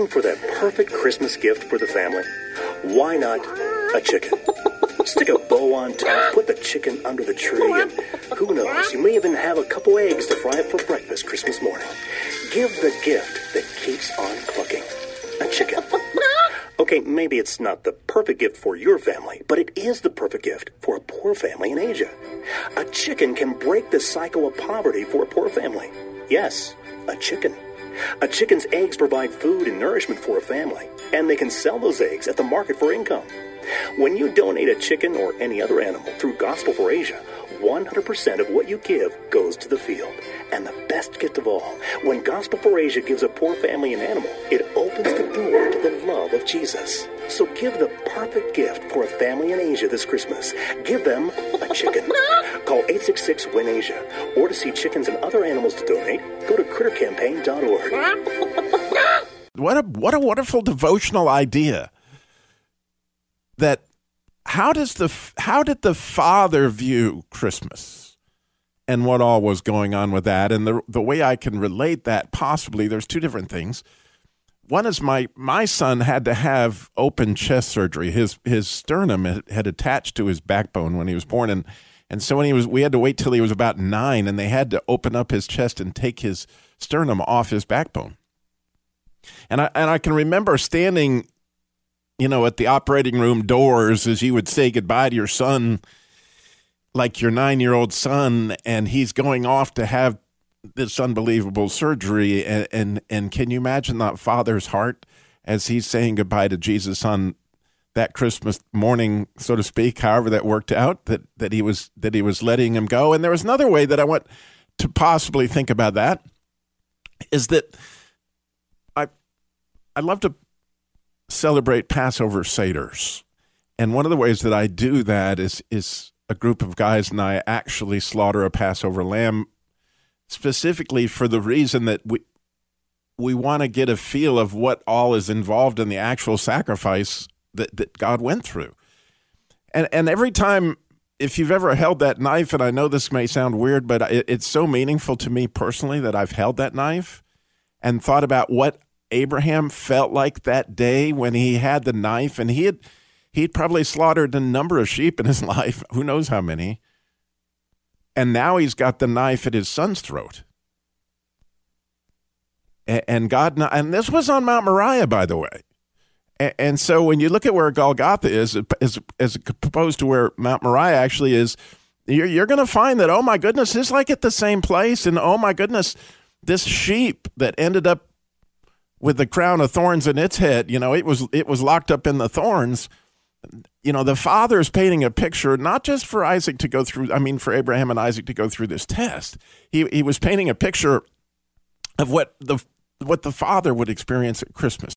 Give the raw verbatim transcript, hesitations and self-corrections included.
Looking for that perfect Christmas gift for the family? Why not a chicken? Stick a bow on top, put the chicken under the tree, and who knows, you may even have a couple eggs to fry up for breakfast Christmas morning. Give the gift that keeps on clucking. A chicken. Okay, maybe it's not the perfect gift for your family, but it is the perfect gift for a poor family in Asia. A chicken can break the cycle of poverty for a poor family. Yes, a chicken. A chicken's eggs provide food and nourishment for a family, and they can sell those eggs at the market for income. When you donate a chicken or any other animal through Gospel for Asia, one hundred percent of what you give goes to the field. And the best gift of all, when Gospel for Asia gives a poor family an animal, it opens the door to the love of Jesus. So give the perfect gift for a family in Asia this Christmas. Give them a chicken. Call eight six six, W I N, Asia. Or to see chickens and other animals to donate, go to critter campaign dot org. What a, what a wonderful devotional idea. That how does the how did the Father view Christmas and what all was going on with that? And the the way I can relate that possibly, there's two different things. One is my my son had to have open chest surgery. His his sternum had, had attached to his backbone when he was born, and and so when he was, we had to wait till he was about nine, and they had to open up his chest and take his sternum off his backbone. And I and I can remember standing, you know, at the operating room doors as you would say goodbye to your son, like your nine-year-old son, and he's going off to have this unbelievable surgery. And, and, and can you imagine that father's heart as he's saying goodbye to Jesus on that Christmas morning, so to speak, however that worked out, that, that he was, that he was letting him go. And there was another way that I want to possibly think about that is that I, I love to celebrate Passover Seders. And one of the ways that I do that is is a group of guys and I actually slaughter a Passover lamb specifically for the reason that we we want to get a feel of what all is involved in the actual sacrifice that, that God went through. And and every time, if you've ever held that knife, and I know this may sound weird, but it, it's so meaningful to me personally that I've held that knife and thought about what Abraham felt like that day when he had the knife, and he had he'd probably slaughtered a number of sheep in his life, who knows how many, and now he's got the knife at his son's throat. And God, and this was on Mount Moriah, by the way. And so when you look at where Golgotha is, as, as opposed to where Mount Moriah actually is, you're, you're going to find that, oh my goodness, it's like at the same place, and oh my goodness, this sheep that ended up with the crown of thorns in its head, you know, it was it was locked up in the thorns. You know, the Father is painting a picture, not just for Isaac to go through, I mean, for Abraham and Isaac to go through this test. He he was painting a picture of what the what the Father would experience at Christmas.